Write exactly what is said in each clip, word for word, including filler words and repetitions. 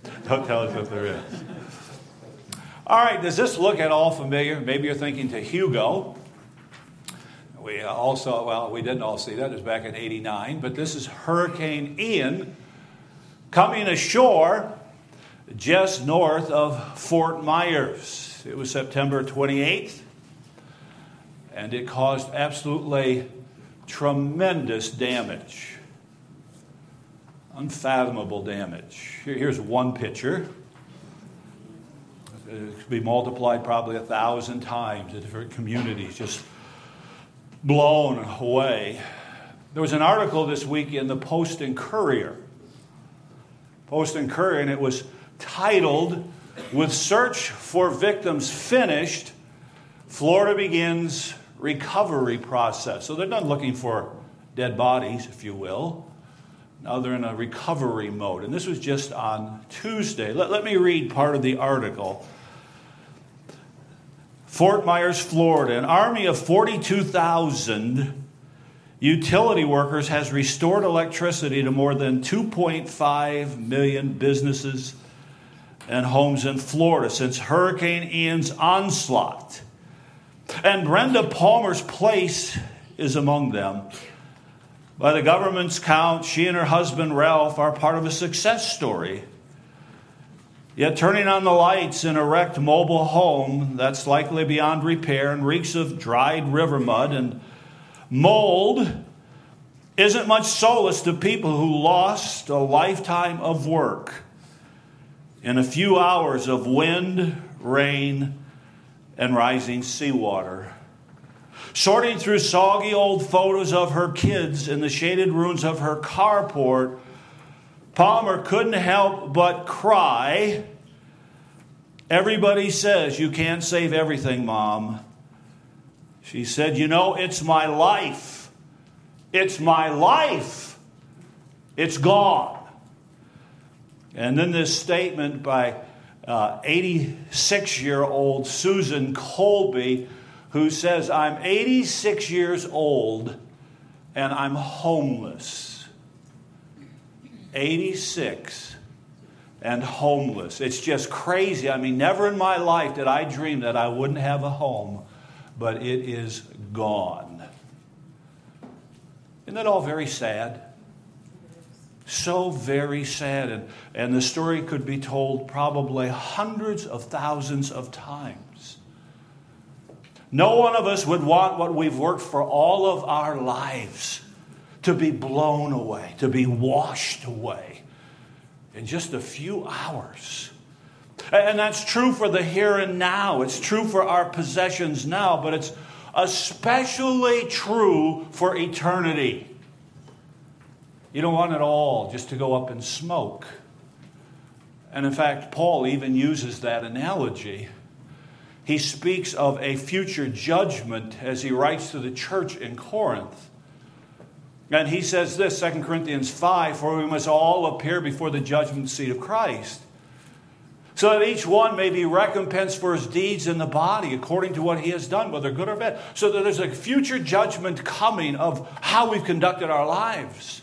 Don't tell us what there is. All right, does this look at all familiar? Maybe you're thinking to Hugo. We also, well, we didn't all see that. It was back in eighty-nine. But this is Hurricane Ian coming ashore just north of Fort Myers. It was September twenty-eighth. And it caused absolutely tremendous damage. Unfathomable damage. Here's one picture. It could be multiplied probably a thousand times in different communities, just blown away. There was an article this week in the Post and Courier. Post and Courier, and it was titled, "With Search for Victims Finished, Florida Begins Recovery Process." So they're not looking for dead bodies, if you will. Now they're in a recovery mode. And this was just on Tuesday. Let, let me read part of the article. Fort Myers, Florida. An army of forty-two thousand utility workers has restored electricity to more than two point five million businesses and homes in Florida since Hurricane Ian's onslaught. And Brenda Palmer's place is among them. By the government's count, she and her husband Ralph are part of a success story. Yet turning on the lights in a wrecked mobile home that's likely beyond repair and reeks of dried river mud and mold isn't much solace to people who lost a lifetime of work in a few hours of wind, rain, and rising seawater. Sorting through soggy old photos of her kids in the shaded ruins of her carport, Palmer couldn't help but cry. Everybody says, "You can't save everything, Mom." She said, "You know, it's my life. It's my life. It's gone." And then this statement by uh, eighty-six-year-old Susan Colby, who says, "I'm eighty-six years old and I'm homeless." eighty-six and homeless. It's just crazy. I mean, never in my life did I dream that I wouldn't have a home, but it is gone. Isn't that all very sad? So very sad. And, and the story could be told probably hundreds of thousands of times. No one of us would want what we've worked for all of our lives to be blown away, to be washed away in just a few hours. And that's true for the here and now. It's true for our possessions now, but it's especially true for eternity. You don't want it all just to go up in smoke. And in fact, Paul even uses that analogy. He speaks of a future judgment as he writes to the church in Corinth. And he says this, Second Corinthians five, "For we must all appear before the judgment seat of Christ, so that each one may be recompensed for his deeds in the body, according to what he has done, whether good or bad." So that there's a future judgment coming of how we've conducted our lives.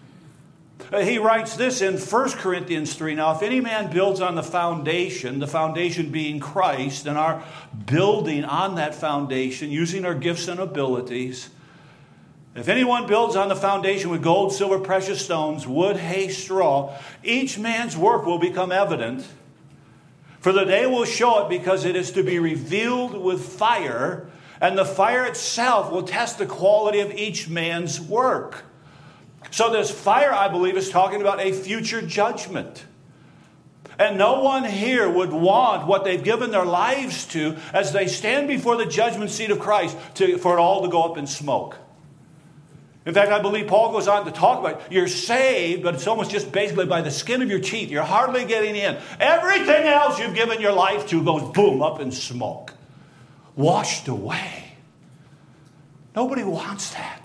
He writes this in First Corinthians three, "Now if any man builds on the foundation, the foundation being Christ, and our building on that foundation, using our gifts and abilities, if anyone builds on the foundation with gold, silver, precious stones, wood, hay, straw, each man's work will become evident. For the day will show it, because it is to be revealed with fire, and the fire itself will test the quality of each man's work." So this fire, I believe, is talking about a future judgment. And no one here would want what they've given their lives to as they stand before the judgment seat of Christ to, for it all to go up in smoke. In fact, I believe Paul goes on to talk about you're saved, but it's almost just basically by the skin of your teeth. You're hardly getting in. Everything else you've given your life to goes boom, up in smoke. Washed away. Nobody wants that.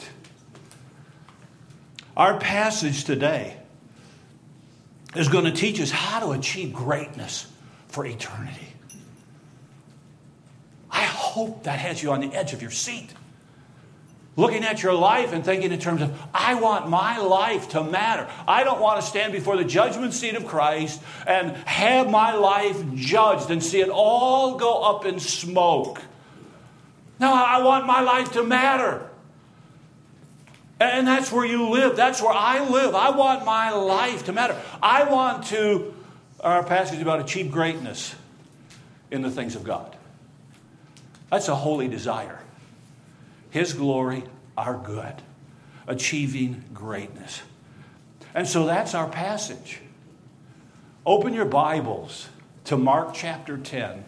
Our passage today is going to teach us how to achieve greatness for eternity. I hope that has you on the edge of your seat. Looking at your life and thinking in terms of, I want my life to matter. I don't want to stand before the judgment seat of Christ and have my life judged and see it all go up in smoke. No, I want my life to matter. And that's where you live. That's where I live. I want my life to matter. I want to, our passage about achieve greatness in the things of God. That's a holy desire. His glory, our good. Achieving greatness. And so that's our passage. Open your Bibles to Mark chapter ten.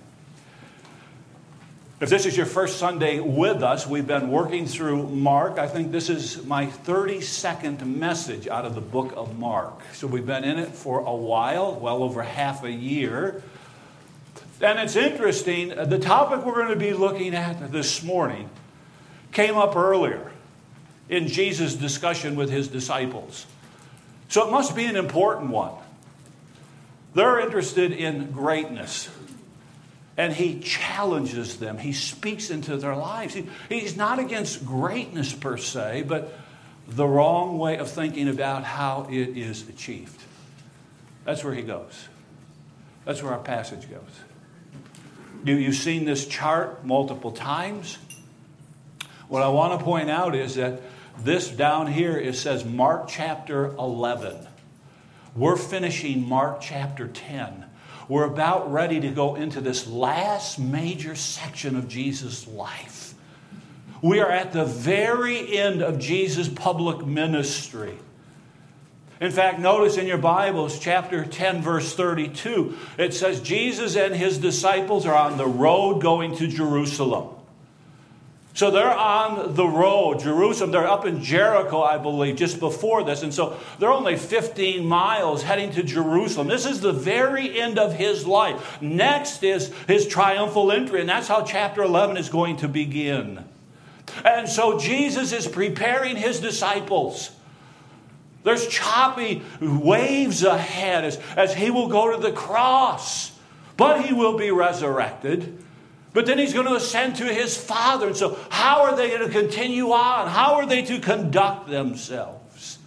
If this is your first Sunday with us, we've been working through Mark. I think this is my thirty-second message out of the book of Mark. So we've been in it for a while, well over half a year. And it's interesting, the topic we're going to be looking at this morning came up earlier in Jesus' discussion with his disciples. So it must be an important one. They're interested in greatness. And he challenges them. He speaks into their lives. He, he's not against greatness per se, but the wrong way of thinking about how it is achieved. That's where he goes. That's where our passage goes. You, you've seen this chart multiple times. What I want to point out is that this down here, it says Mark chapter eleven. We're finishing Mark chapter ten. We're about ready to go into this last major section of Jesus' life. We are at the very end of Jesus' public ministry. In fact, notice in your Bibles, chapter ten, verse thirty-two, it says Jesus and his disciples are on the road going to Jerusalem. So they're on the road, Jerusalem. They're up in Jericho, I believe, just before this. And so they're only fifteen miles heading to Jerusalem. This is the very end of his life. Next is his triumphal entry, and that's how chapter eleven is going to begin. And so Jesus is preparing his disciples. There's choppy waves ahead as, as he will go to the cross, but he will be resurrected. But then he's going to ascend to his Father. And so how are they going to continue on? How are they to conduct themselves?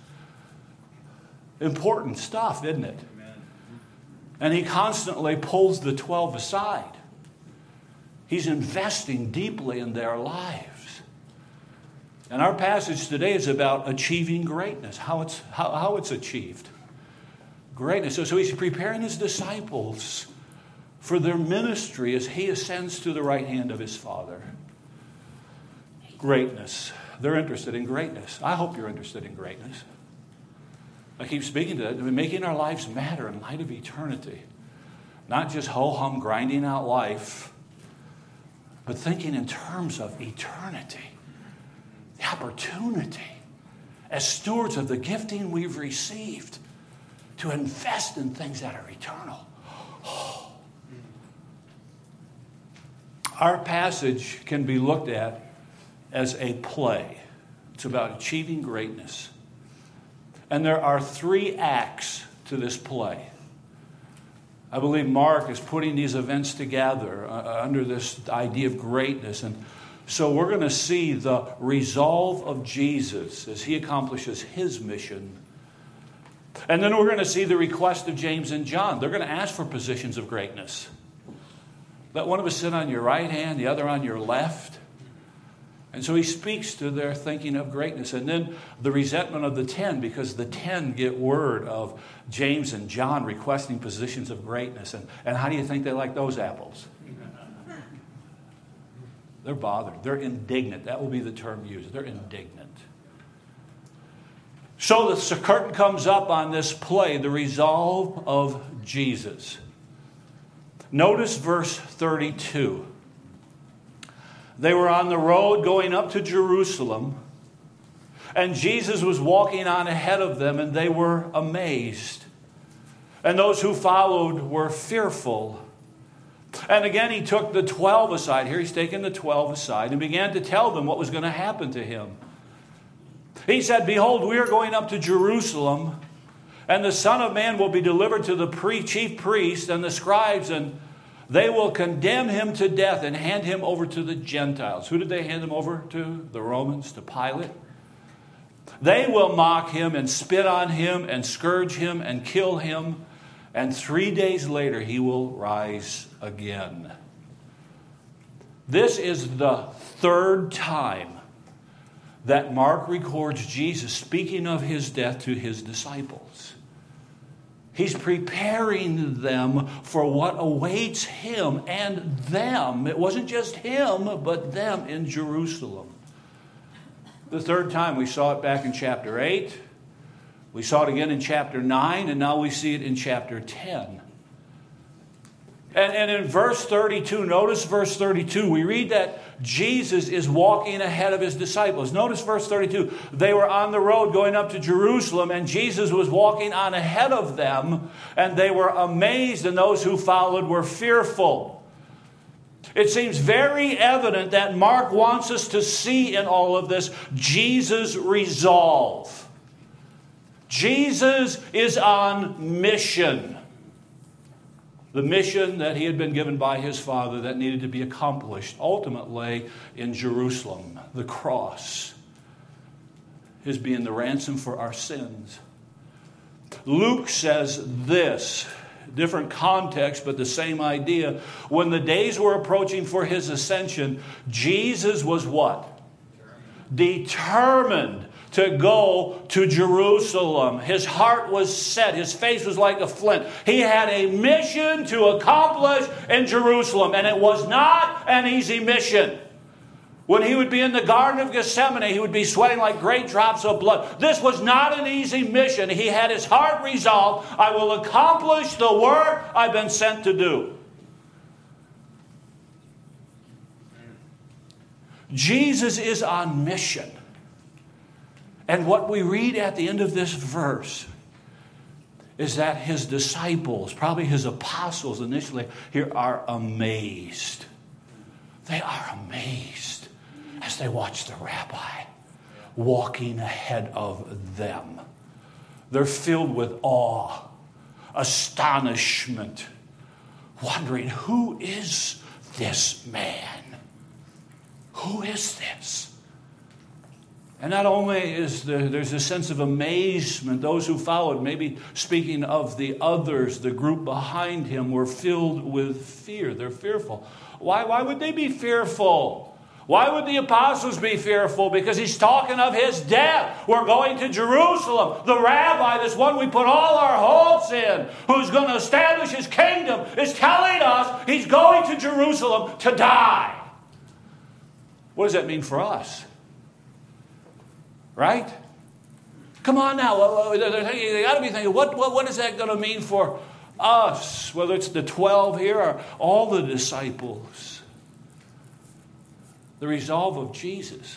Important stuff, isn't it? Amen. And he constantly pulls the twelve aside. He's investing deeply in their lives. And our passage today is about achieving greatness, how it's, how, how it's achieved. Greatness. So, so he's preparing his disciples for their ministry as he ascends to the right hand of his Father. Greatness. They're interested in greatness. I hope you're interested in greatness. I keep speaking to that. Making our lives matter in light of eternity. Not just ho-hum grinding out life, but thinking in terms of eternity. The opportunity as stewards of the gifting we've received to invest in things that are eternal. Oh. Our passage can be looked at as a play. It's about achieving greatness. And there are three acts to this play. I believe Mark is putting these events together uh, under this idea of greatness. And so we're going to see the resolve of Jesus as he accomplishes his mission. And then we're going to see the request of James and John. They're going to ask for positions of greatness. Let one of us sit on your right hand, the other on your left. And so he speaks to their thinking of greatness. And then the resentment of the ten, because the ten get word of James and John requesting positions of greatness. And, and how do you think they like those apples? They're bothered. They're indignant. That will be the term used. They're indignant. So the curtain comes up on this play, the resolve of Jesus. Notice verse thirty-two. They were on the road going up to Jerusalem, and Jesus was walking on ahead of them, and they were amazed. And those who followed were fearful. And again, he took the twelve aside. Here he's taken the twelve aside and began to tell them what was going to happen to him. He said, "Behold, we are going up to Jerusalem, and the Son of Man will be delivered to the pre- chief priests and the scribes, and They will condemn him to death and hand him over to the Gentiles. Who did they hand him over to? The Romans, to Pilate. They will mock him and spit on him and scourge him and kill him. And three days later he will rise again. This is the third time that Mark records Jesus speaking of his death to his disciples. He's preparing them for what awaits him and them. It wasn't just him, but them in Jerusalem. The third time, we saw it back in chapter eight. We saw it again in chapter nine, and now we see it in chapter ten. And, and in verse thirty-two, notice verse thirty-two, we read that Jesus is walking ahead of his disciples. Notice verse thirty-two. They were on the road going up to Jerusalem, and Jesus was walking on ahead of them, and they were amazed, and those who followed were fearful. It seems very evident that Mark wants us to see in all of this Jesus' resolve. Jesus is on mission. The mission that he had been given by his Father that needed to be accomplished ultimately in Jerusalem, the cross, his being the ransom for our sins. Luke says this, different context, but the same idea. When the days were approaching for his ascension, Jesus was what? Determined. Determined to go to Jerusalem. His heart was set. His face was like a flint. He had a mission to accomplish in Jerusalem, and it was not an easy mission. When he would be in the Garden of Gethsemane, he would be sweating like great drops of blood. This was not an easy mission. He had his heart resolved, I will accomplish the work I've been sent to do. Jesus is on mission. And what we read at the end of this verse is that his disciples, probably his apostles initially, here are amazed. They are amazed as they watch the rabbi walking ahead of them. They're filled with awe, astonishment, wondering, who is this man? Who is this? And not only is there, there's a sense of amazement, those who followed, maybe speaking of the others, the group behind him, were filled with fear. They're fearful. Why, why would they be fearful? Why would the apostles be fearful? Because he's talking of his death. We're going to Jerusalem. The rabbi, this one we put all our hopes in, who's going to establish his kingdom, is telling us he's going to Jerusalem to die. What does that mean for us? Right? Come on now. They got to be thinking, what, what, what is that going to mean for us? Whether it's the twelve here or all the disciples. The resolve of Jesus.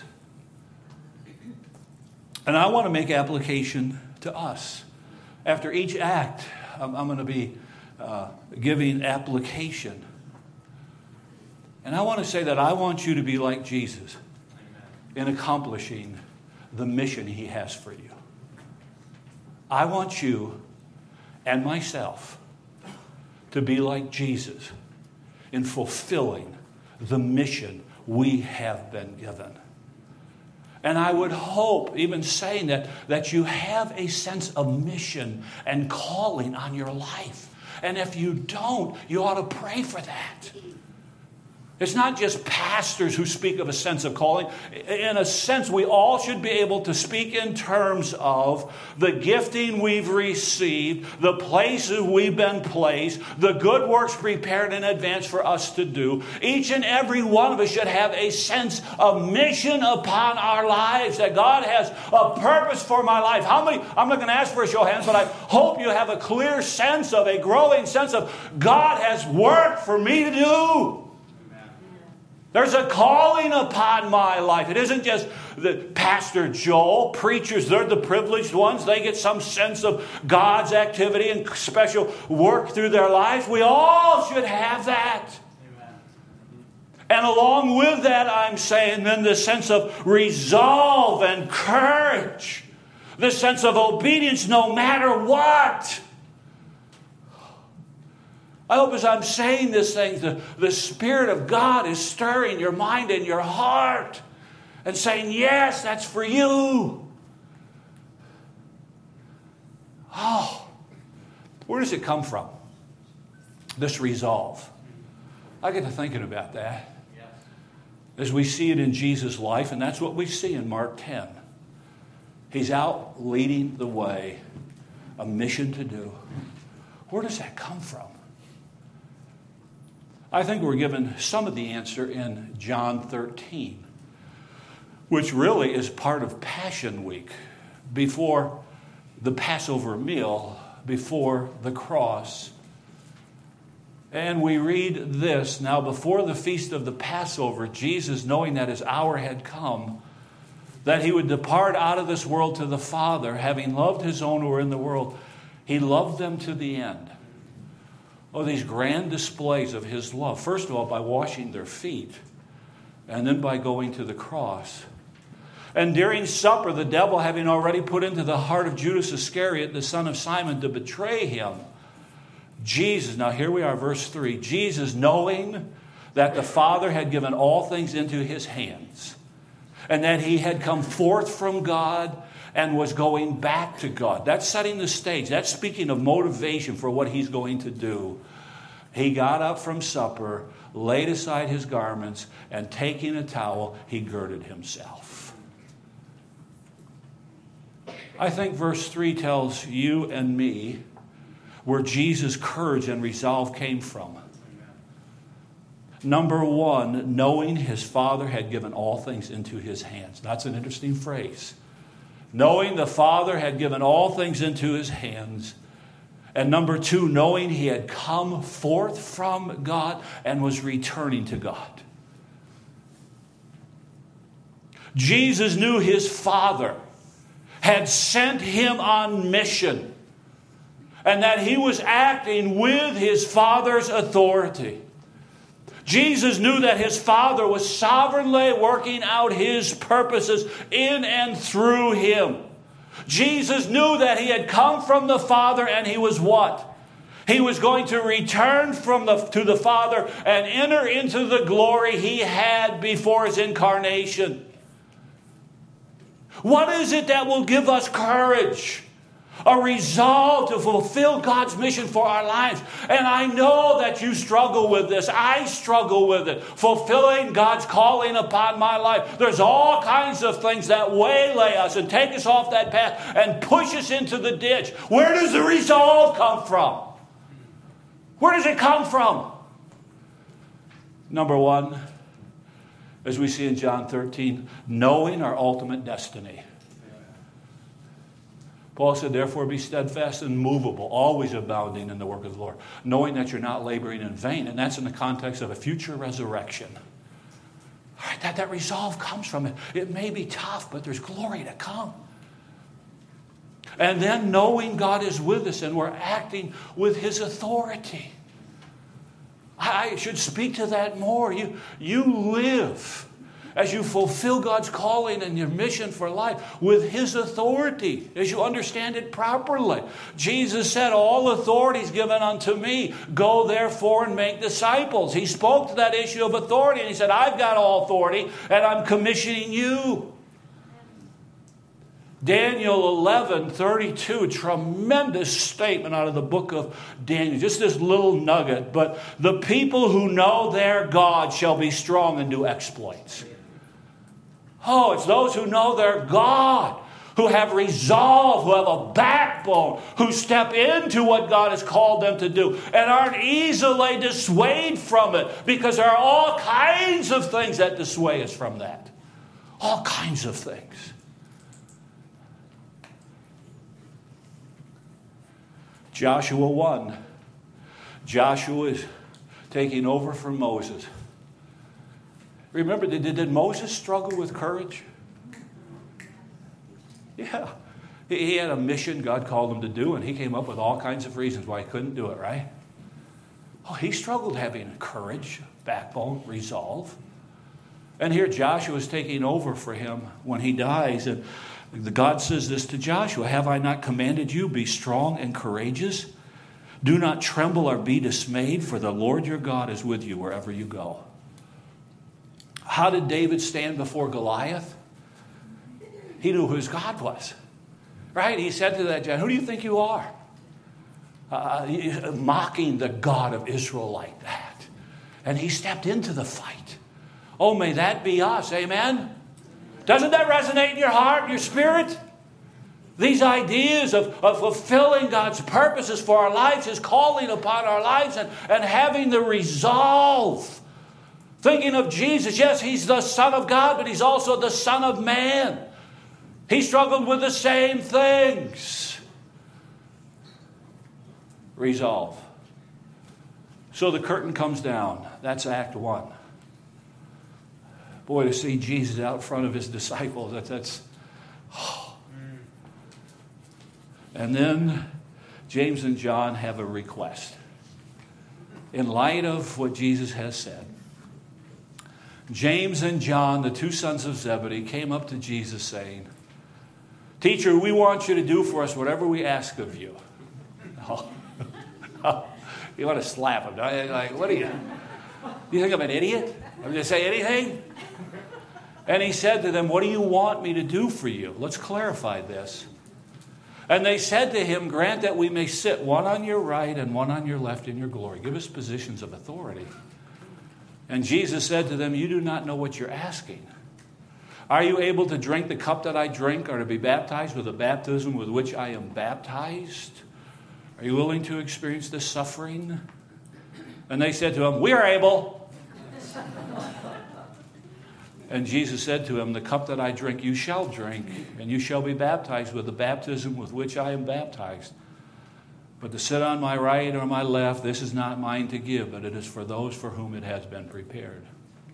And I want to make application to us. After each act, I'm, I'm going to be uh, giving application. And I want to say that I want you to be like Jesus in accomplishing the mission he has for you. I want you and myself to be like Jesus in fulfilling the mission we have been given. And I would hope, even saying that, that you have a sense of mission and calling on your life. And if you don't, you ought to pray for that. It's not just pastors who speak of a sense of calling. In a sense, we all should be able to speak in terms of the gifting we've received, the places we've been placed, the good works prepared in advance for us to do. Each and every one of us should have a sense of mission upon our lives, that God has a purpose for my life. How many, I'm not going to ask for a show of hands, but I hope you have a clear sense of, a growing sense of, God has work for me to do. There's a calling upon my life. It isn't just the Pastor Joel, preachers, they're the privileged ones. They get some sense of God's activity and special work through their life. We all should have that. Amen. And along with that, I'm saying then the sense of resolve and courage. The sense of obedience no matter what. I hope as I'm saying this thing, the, the Spirit of God is stirring your mind and your heart and saying, yes, that's for you. Oh, where does it come from? This resolve. I get to thinking about that as we see it in Jesus' life, and that's what we see in Mark ten. He's out leading the way, a mission to do. Where does that come from? I think we're given some of the answer in John thirteen, which really is part of Passion Week, before the Passover meal, before the cross. And we read this, now before the feast of the Passover, Jesus, knowing that his hour had come, that he would depart out of this world to the Father, having loved his own who were in the world, he loved them to the end. Oh, these grand displays of his love. First of all, by washing their feet, and then by going to the cross. And during supper, the devil having already put into the heart of Judas Iscariot, the son of Simon, to betray him, Jesus, now here we are, verse three. Jesus, knowing that the Father had given all things into his hands, and that he had come forth from God and was going back to God. That's setting the stage. That's speaking of motivation for what he's going to do. He got up from supper, laid aside his garments, and taking a towel, he girded himself. I think verse three tells you and me where Jesus' courage and resolve came from. Number one, knowing his Father had given all things into his hands. That's an interesting phrase. Knowing the Father had given all things into his hands. And number two, knowing he had come forth from God and was returning to God. Jesus knew his Father had sent him on mission, and that he was acting with his Father's authority. Jesus knew that his Father was sovereignly working out his purposes in and through him. Jesus knew that he had come from the Father, and he was what? He was going to return from the, to the Father and enter into the glory he had before his incarnation. What is it that will give us courage? A resolve to fulfill God's mission for our lives. And I know that you struggle with this. I struggle with it. Fulfilling God's calling upon my life. There's all kinds of things that waylay us and take us off that path and push us into the ditch. Where does the resolve come from? Where does it come from? Number one, as we see in John thirteen, knowing our ultimate destiny. Paul said, therefore be steadfast and immovable, always abounding in the work of the Lord, knowing that you're not laboring in vain. And that's in the context of a future resurrection. All right, that, that resolve comes from it. It may be tough, but there's glory to come. And then knowing God is with us and we're acting with his authority. I should speak to that more. You, you live as you fulfill God's calling and your mission for life with his authority, as you understand it properly. Jesus said, all authority is given unto me. Go therefore and make disciples. He spoke to that issue of authority and he said, I've got all authority and I'm commissioning you. Daniel eleven thirty-two, tremendous statement out of the book of Daniel. Just this little nugget. But the people who know their God shall be strong and do exploits. Oh, it's those who know their God, who have resolve, who have a backbone, who step into what God has called them to do and aren't easily dissuaded from it, because there are all kinds of things that dissuade us from that. All kinds of things. Joshua one. Joshua is taking over from Moses. Remember, did, did Moses struggle with courage? Yeah. He, he had a mission God called him to do, and he came up with all kinds of reasons why he couldn't do it, right? Oh, he struggled having courage, backbone, resolve. And here Joshua is taking over for him when he dies. And God says this to Joshua, have I not commanded you, be strong and courageous? Do not tremble or be dismayed, for the Lord your God is with you wherever you go. How did David stand before Goliath? He knew who his God was. Right? He said to that giant, who do you think you are? Uh, mocking the God of Israel like that. And he stepped into the fight. Oh, may that be us. Amen? Doesn't that resonate in your heart, your spirit? These ideas of, of fulfilling God's purposes for our lives, His calling upon our lives, and, and having the resolve. Thinking of Jesus, yes, He's the Son of God, but He's also the Son of Man. He struggled with the same things. Resolve. So the curtain comes down. That's Act One. Boy, to see Jesus out front of His disciples, that, that's... Oh. And then James and John have a request. In light of what Jesus has said, James and John, the two sons of Zebedee, came up to Jesus saying, Teacher, we want you to do for us whatever we ask of you. Oh. Oh. You want to slap him. Like, what are you? You think I'm an idiot? I'm going to say anything? And he said to them, what do you want me to do for you? Let's clarify this. And they said to him, grant that we may sit one on your right and one on your left in your glory. Give us positions of authority. And Jesus said to them, you do not know what you're asking. Are you able to drink the cup that I drink, or to be baptized with the baptism with which I am baptized? Are you willing to experience this suffering? And they said to him, we are able. And Jesus said to him, the cup that I drink you shall drink, and you shall be baptized with the baptism with which I am baptized. But to sit on my right or my left, this is not mine to give, but it is for those for whom it has been prepared.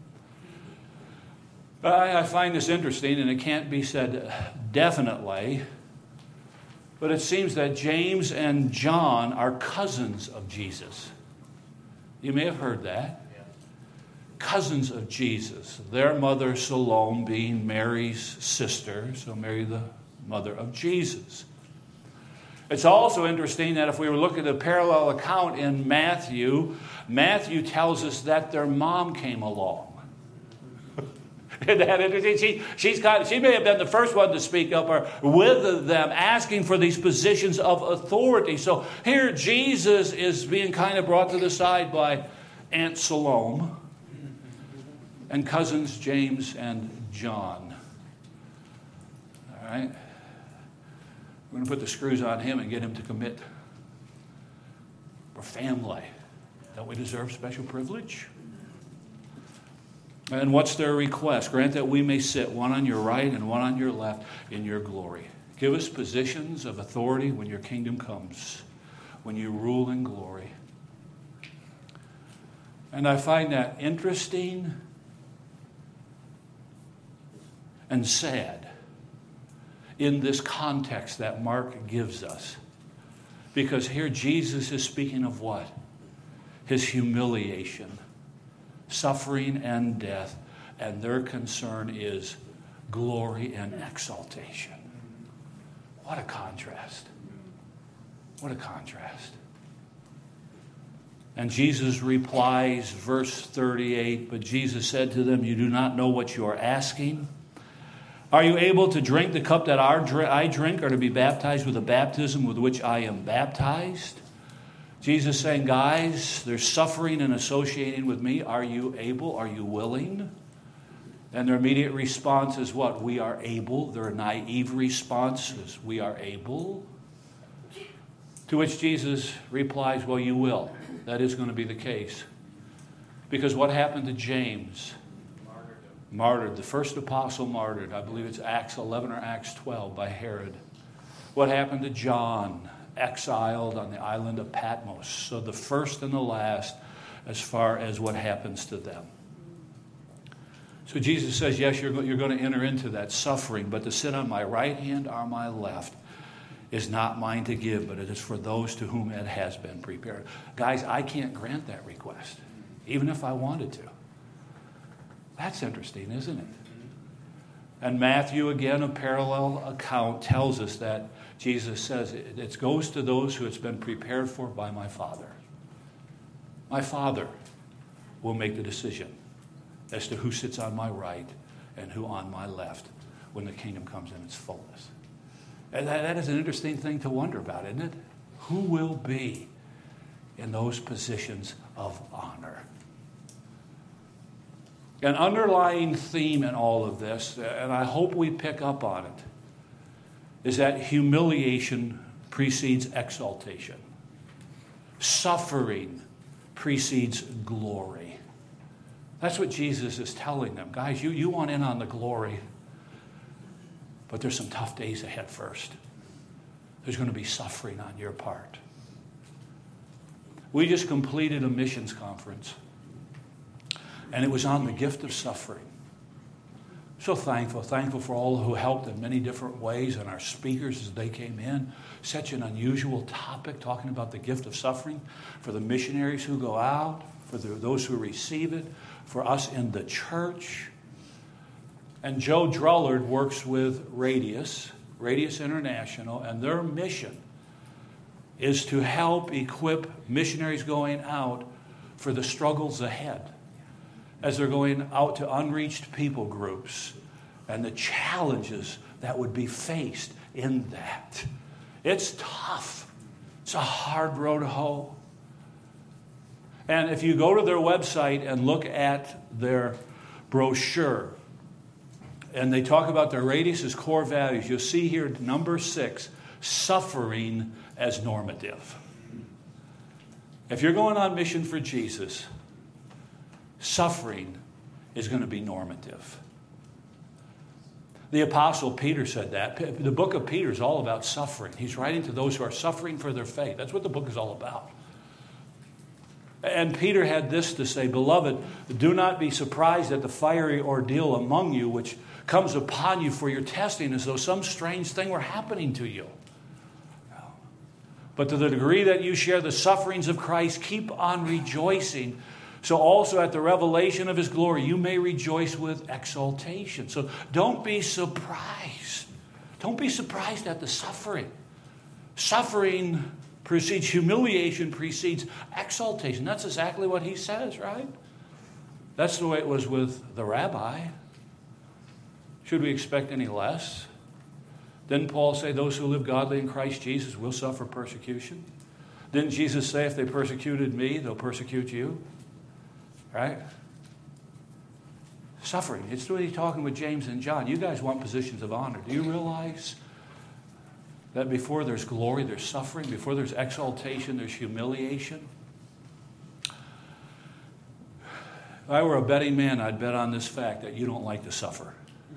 I, I find this interesting, and it can't be said definitely, but it seems that James and John are cousins of Jesus. You may have heard that. Cousins of Jesus. Their mother Salome being Mary's sister, so Mary the mother of Jesus. It's also interesting that if we were looking at a parallel account in Matthew, Matthew tells us that their mom came along. Isn't that interesting? She, she's got, she may have been the first one to speak up or with them, asking for these positions of authority. So here Jesus is being kind of brought to the side by Aunt Salome and cousins James and John. All right? We're going to put the screws on him and get him to commit. We're family. Don't we deserve special privilege? And what's their request? Grant that we may sit one on your right and one on your left in your glory. Give us positions of authority when your kingdom comes, when you rule in glory. And I find that interesting and sad in this context that Mark gives us. Because here Jesus is speaking of what? His humiliation, suffering and death, and their concern is glory and exaltation. What a contrast. What a contrast. And Jesus replies, verse thirty-eight, but Jesus said to them, you do not know what you are asking. Are you able to drink the cup that I drink, or to be baptized with the baptism with which I am baptized? Jesus saying, guys, there's suffering and associating with me. Are you able? Are you willing? And their immediate response is what? We are able. Their naive response is, we are able. To which Jesus replies, well, you will. That is going to be the case. Because what happened to James? Martyred, the first apostle martyred. I believe it's Acts eleven or Acts twelve by Herod. What happened to John? Exiled on the island of Patmos. So the first and the last as far as what happens to them. So Jesus says, yes, you're, you're going to enter into that suffering, but to sit on my right hand or my left is not mine to give, but it is for those to whom it has been prepared. Guys, I can't grant that request, even if I wanted to. That's interesting, isn't it? And Matthew, again, a parallel account, tells us that Jesus says it, it goes to those who it's been prepared for by my Father. My Father will make the decision as to who sits on my right and who on my left when the kingdom comes in its fullness. And that, that is an interesting thing to wonder about, isn't it? Who will be in those positions of honor? An underlying theme in all of this, and I hope we pick up on it, is that humiliation precedes exaltation. Suffering precedes glory. That's what Jesus is telling them. Guys, you, you want in on the glory, but there's some tough days ahead first. There's going to be suffering on your part. We just completed a missions conference, and it was on the gift of suffering. So thankful, thankful for all who helped in many different ways, and our speakers as they came in. Such an unusual topic, talking about the gift of suffering for the missionaries who go out, for the, those who receive it, for us in the church. And Joe Drullard works with Radius, Radius International, and their mission is to help equip missionaries going out for the struggles ahead as they're going out to unreached people groups and the challenges that would be faced in that. It's tough. It's a hard road to hoe. And if you go to their website and look at their brochure, and they talk about their Radius's core values, you'll see here number six, suffering as normative. If you're going on mission for Jesus, suffering is going to be normative. The Apostle Peter said that. The book of Peter is all about suffering. He's writing to those who are suffering for their faith. That's what the book is all about. And Peter had this to say, "Beloved, do not be surprised at the fiery ordeal among you, which comes upon you for your testing, as though some strange thing were happening to you. But to the degree that you share the sufferings of Christ, keep on rejoicing. So also at the revelation of his glory, you may rejoice with exaltation." So don't be surprised. Don't be surprised at the suffering. Suffering precedes humiliation, precedes exaltation. That's exactly what he says, right? That's the way it was with the rabbi. Should we expect any less? Didn't Paul say those who live godly in Christ Jesus will suffer persecution? Didn't Jesus say if they persecuted me, they'll persecute you? Right? Suffering. It's what he's talking with James and John. You guys want positions of honor. Do you realize that before there's glory, there's suffering? Before there's exaltation, there's humiliation? If I were a betting man, I'd bet on this fact that you don't like to suffer.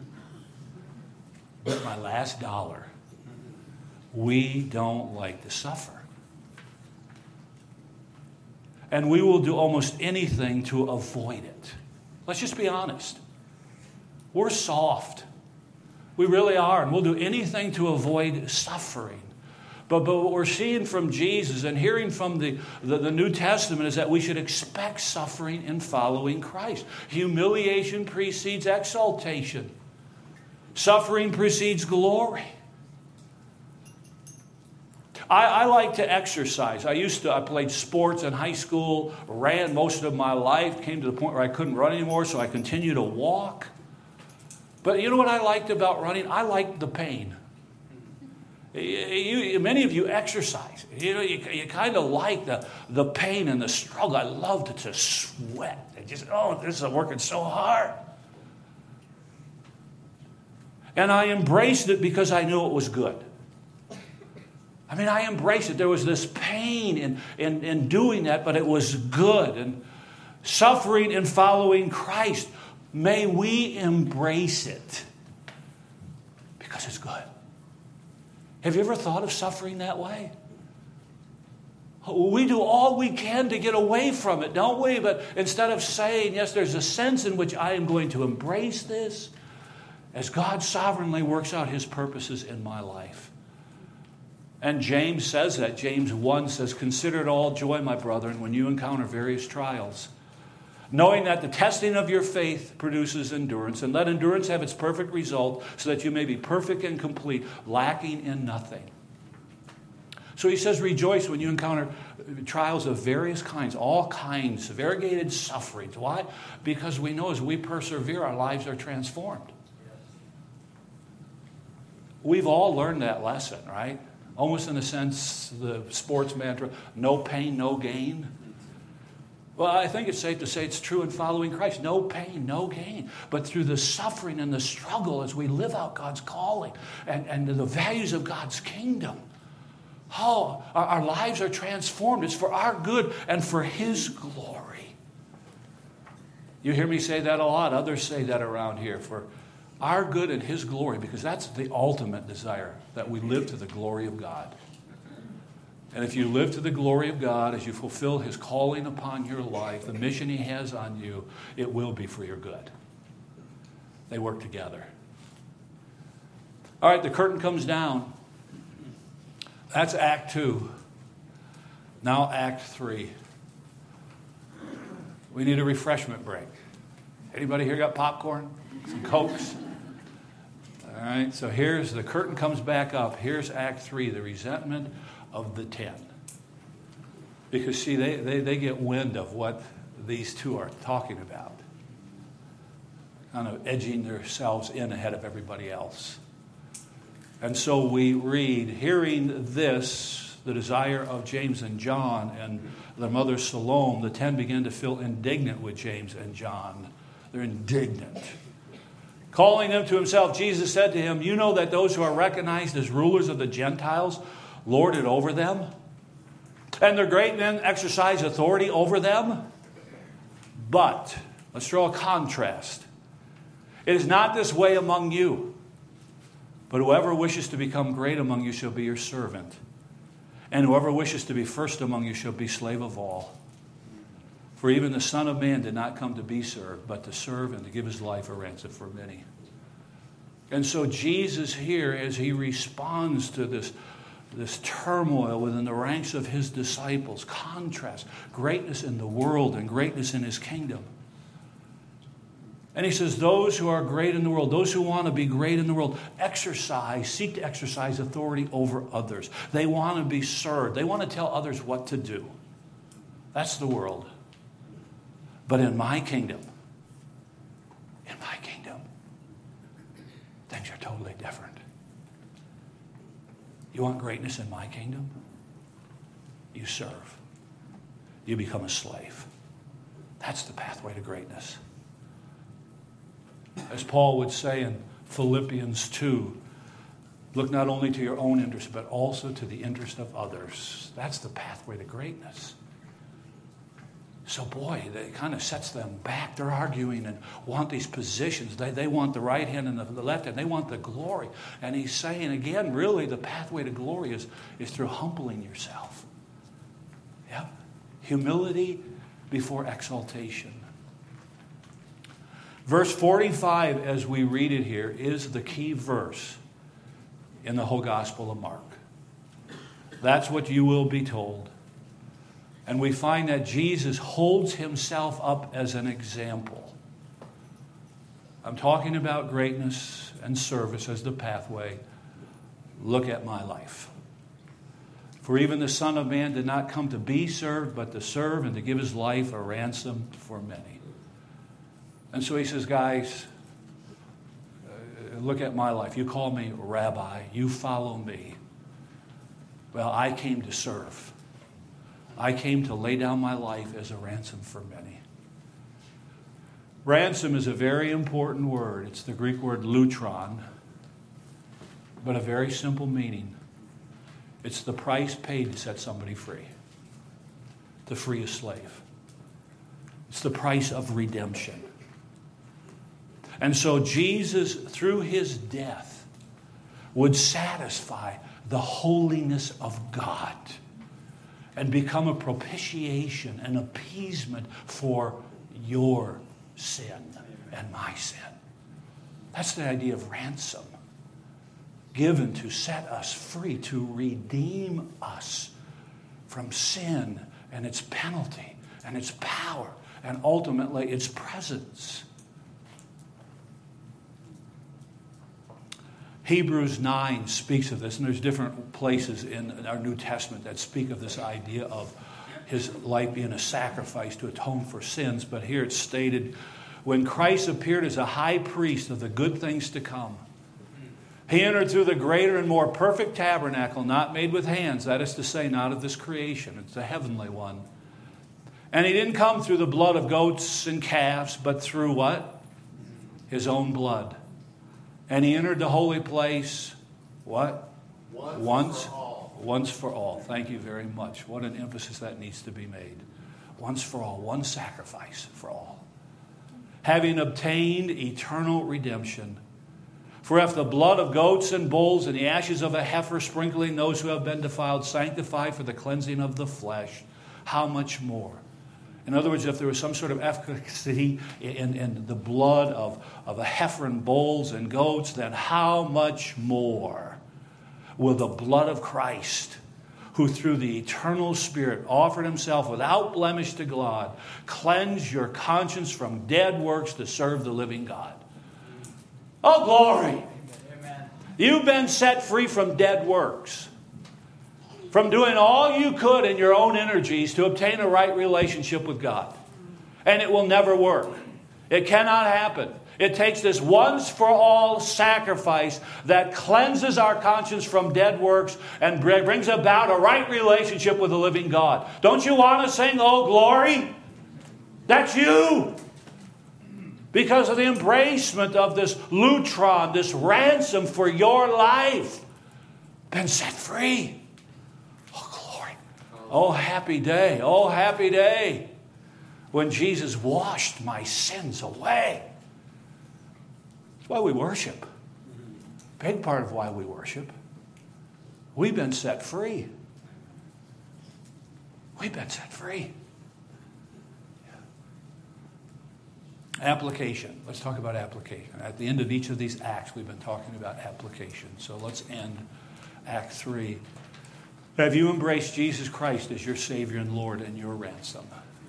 Bet my last dollar. We don't like to suffer. And we will do almost anything to avoid it. Let's just be honest. We're soft. We really are. And we'll do anything to avoid suffering. But, but what we're seeing from Jesus and hearing from the, the, the New Testament is that we should expect suffering in following Christ. Humiliation precedes exaltation. Suffering precedes glory. I, I like to exercise. I used to, I played sports in high school, ran most of my life, came to the point where I couldn't run anymore, so I continued to walk. But you know what I liked about running? I liked the pain. You, you, many of you exercise. You know, you, you kind of like the, the pain and the struggle. I loved to sweat. I just, oh, this is working so hard. And I embraced it because I knew it was good. I mean, I embraced it. There was this pain in, in, in doing that, but it was good. And suffering in following Christ, may we embrace it because it's good. Have you ever thought of suffering that way? We do all we can to get away from it, don't we? But instead of saying, yes, there's a sense in which I am going to embrace this as God sovereignly works out his purposes in my life. And James says that. James one says, "Consider it all joy, my brethren, when you encounter various trials, knowing that the testing of your faith produces endurance, and let endurance have its perfect result, so that you may be perfect and complete, lacking in nothing. So he says, rejoice when you encounter trials of various kinds, all kinds, variegated sufferings. Why? Because we know as we persevere, our lives are transformed. We've all learned that lesson, right? Almost in a sense, the sports mantra, no pain, no gain. Well, I think it's safe to say it's true in following Christ. No pain, no gain. But through the suffering and the struggle as we live out God's calling and, and the values of God's kingdom, oh, our, our lives are transformed. It's for our good and for His glory. You hear me say that a lot. Others say that around here. For our good and His glory, because that's the ultimate desire, that we live to the glory of God. And if you live to the glory of God, as you fulfill His calling upon your life, the mission He has on you, it will be for your good. They work together. All right, the curtain comes down. That's Act two. Now Act three. We need a refreshment break. Anybody here got popcorn? Some Cokes? All right, so here's, the curtain comes back up. Here's Act three, the resentment of the ten. Because, see, they, they, they get wind of what these two are talking about. Kind of edging themselves in ahead of everybody else. And so we read, hearing this, the desire of James and John and their mother Salome, the ten began to feel indignant with James and John. They're indignant. Calling them to himself, Jesus said to him, you know that those who are recognized as rulers of the Gentiles lord it over them, and their great men exercise authority over them. But, let's draw a contrast. It is not this way among you, but whoever wishes to become great among you shall be your servant, and whoever wishes to be first among you shall be slave of all. For even the Son of Man did not come to be served, but to serve and to give His life a ransom for many. And so Jesus here, as He responds to this, this turmoil within the ranks of His disciples, contrast greatness in the world and greatness in His kingdom. And He says, those who are great in the world, those who want to be great in the world, exercise, seek to exercise authority over others. They want to be served. They want to tell others what to do. That's the world. But in my kingdom, in my kingdom, things are totally different. You want greatness in my kingdom? You serve. You become a slave. That's the pathway to greatness. As Paul would say in Philippians two, look not only to your own interest, but also to the interest of others. That's the pathway to greatness. So boy, it kind of sets them back. They're arguing and want these positions. They, they want the right hand and the, the left hand. They want the glory. And he's saying again, really the pathway to glory is, is through humbling yourself. Yep. Humility before exaltation. Verse forty-five, as we read it here, is the key verse in the whole Gospel of Mark. That's what you will be told. And we find that Jesus holds Himself up as an example. I'm talking about greatness and service as the pathway. Look at my life. For even the Son of Man did not come to be served, but to serve and to give His life a ransom for many. And so He says, guys, uh, look at my life. You call me rabbi. You follow me. Well, I came to serve. I came to lay down my life as a ransom for many. Ransom is a very important word. It's the Greek word lutron, but a very simple meaning. It's the price paid to set somebody free, to free a slave. It's the price of redemption. And so Jesus, through His death, would satisfy the holiness of God and become a propitiation, an appeasement for your sin and my sin. That's the idea of ransom. Given to set us free, to redeem us from sin and its penalty and its power and ultimately its presence. Hebrews nine speaks of this, and there's different places in our New Testament that speak of this idea of his life being a sacrifice to atone for sins. But here it's stated, when Christ appeared as a high priest of the good things to come, he entered through the greater and more perfect tabernacle, not made with hands, that is to say, not of this creation. It's the heavenly one. And he didn't come through the blood of goats and calves, but through what? His own blood. And he entered the holy place, what? Once, Once for all. Once for all. Thank you very much. What an emphasis that needs to be made. Once for all. One sacrifice for all. Having obtained eternal redemption. For if the blood of goats and bulls and the ashes of a heifer sprinkling those who have been defiled sanctify for the cleansing of the flesh, how much more? In other words, if there was some sort of efficacy in, in the blood of, of a heifer and bulls and goats, then how much more will the blood of Christ, who through the eternal Spirit offered himself without blemish to God, cleanse your conscience from dead works to serve the living God? Oh, glory! Amen. You've been set free from dead works. From doing all you could in your own energies to obtain a right relationship with God. And it will never work. It cannot happen. It takes this once-for-all sacrifice that cleanses our conscience from dead works and brings about a right relationship with the living God. Don't you want to sing, oh, glory? That's you. Because of the embracement of this lutron, this ransom for your life. Been set free. Oh, glory. Oh, happy day. Oh, happy day. When Jesus washed my sins away. That's why we worship. Big part of why we worship. We've been set free. We've been set free. Application. Let's talk about application. At the end of each of these acts, we've been talking about application. So let's end Act three. Have you embraced Jesus Christ as your Savior and Lord and your ransom?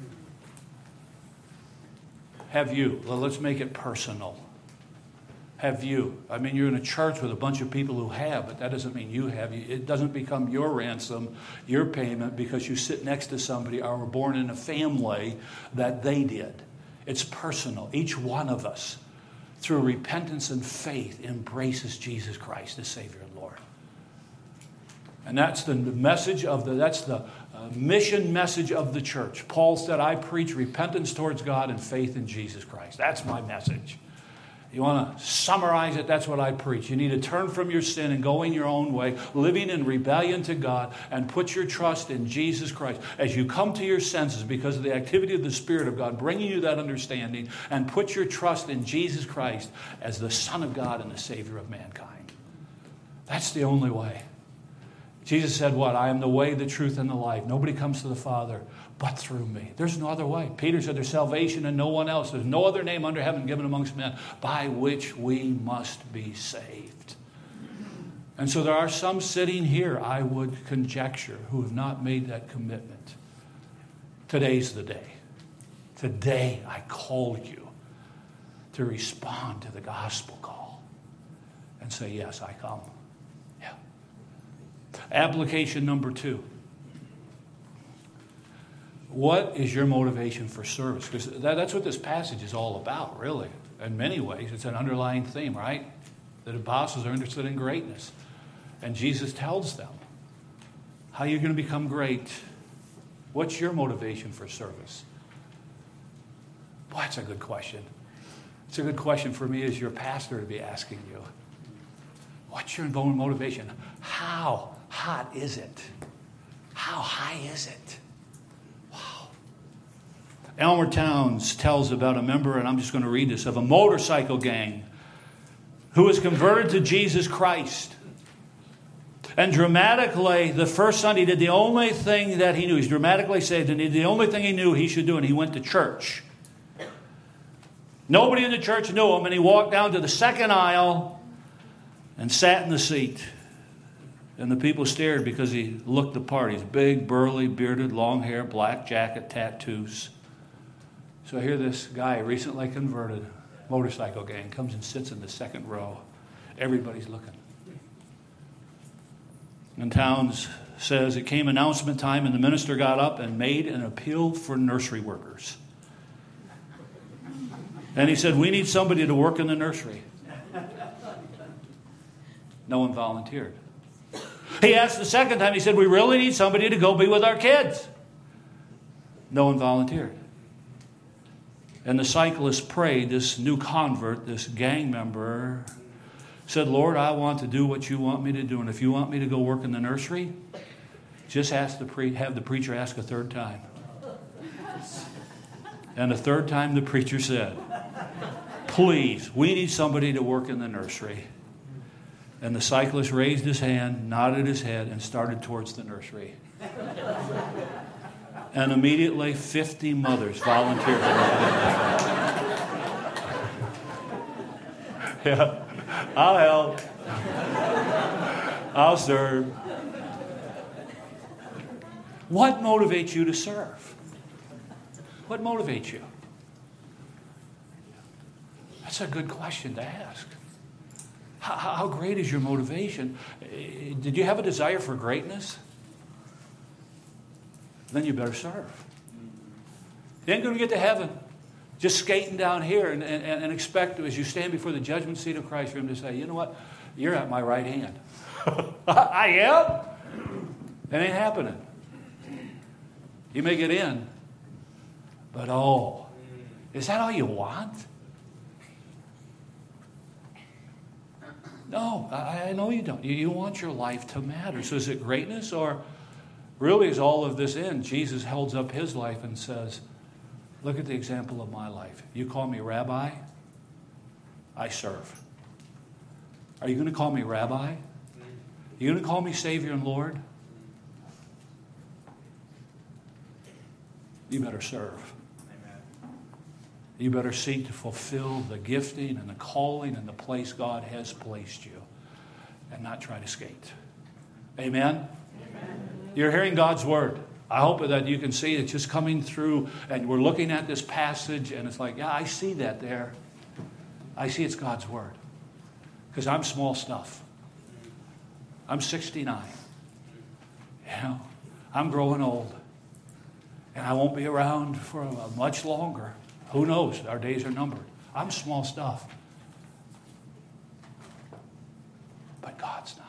Have you? Well, let's make it personal. Have you? I mean, you're in a church with a bunch of people who have, but that doesn't mean you have. It doesn't become your ransom, your payment, because you sit next to somebody or were born in a family that they did. It's personal. Each one of us, through repentance and faith, embraces Jesus Christ as Savior and Lord. And that's the message of the, that's the uh, mission message of the church. Paul said, I preach repentance towards God and faith in Jesus Christ. That's my message. You want to summarize it? That's what I preach. You need to turn from your sin and going your own way, living in rebellion to God, and put your trust in Jesus Christ. As you come to your senses because of the activity of the Spirit of God, bringing you that understanding, and put your trust in Jesus Christ as the Son of God and the Savior of mankind. That's the only way. Jesus said what? I am the way, the truth, and the life. Nobody comes to the Father but through me. There's no other way. Peter said there's salvation in no one else. There's no other name under heaven given amongst men by which we must be saved. And so there are some sitting here, I would conjecture, who have not made that commitment. Today's the day. Today I call you to respond to the gospel call and say, yes, I come. Yeah. Application number two. What is your motivation for service? Because that, that's what this passage is all about, really. In many ways, it's an underlying theme, right? That apostles are interested in greatness. And Jesus tells them how you're going to become great. What's your motivation for service? Boy, that's a good question. It's a good question for me as your pastor to be asking you. What's your motivation? How hot is it? How high is it? Elmer Towns tells about a member, and I'm just going to read this, of a motorcycle gang who was converted to Jesus Christ. And dramatically, the first Sunday, he did the only thing that he knew. He's dramatically saved, and he did the only thing he knew he should do, and he went to church. Nobody in the church knew him, and he walked down to the second aisle and sat in the seat. And the people stared because he looked the part. He's big, burly, bearded, long hair, black jacket, tattoos. So here this guy, recently converted, motorcycle gang, comes and sits in the second row. Everybody's looking. And Towns says, it came announcement time and the minister got up and made an appeal for nursery workers. And he said, we need somebody to work in the nursery. No one volunteered. He asked the second time, he said, we really need somebody to go be with our kids. No one volunteered. And the cyclist prayed, this new convert, this gang member, said, Lord, I want to do what you want me to do. And if you want me to go work in the nursery, just ask the pre- have the preacher ask a third time. And the third time the preacher said, please, we need somebody to work in the nursery. And the cyclist raised his hand, nodded his head, and started towards the nursery. And immediately fifty mothers volunteered. Yeah, I'll help. I'll serve. What motivates you to serve? What motivates you? That's a good question to ask. How, how great is your motivation? Did you have a desire for greatness? Then you better serve. You ain't going to get to heaven just skating down here and, and, and expect, as you stand before the judgment seat of Christ, for him to say, you know what? You're at my right hand. I am? It ain't happening. You may get in, but oh, is that all you want? No, I, I know you don't. You, you want your life to matter. So is it greatness, or really is all of this in? Jesus holds up his life and says, look at the example of my life. You call me rabbi, I serve. Are you going to call me rabbi? Are you going to call me Savior and Lord? You better serve. You better seek to fulfill the gifting and the calling and the place God has placed you, and not try to skate. Amen? Amen. You're hearing God's word. I hope that you can see it just coming through, and we're looking at this passage, and it's like, yeah, I see that there. I see it's God's word. Because I'm small stuff. I'm sixty-nine. You know, I'm growing old. And I won't be around for much longer. Who knows? Our days are numbered. I'm small stuff. But God's not.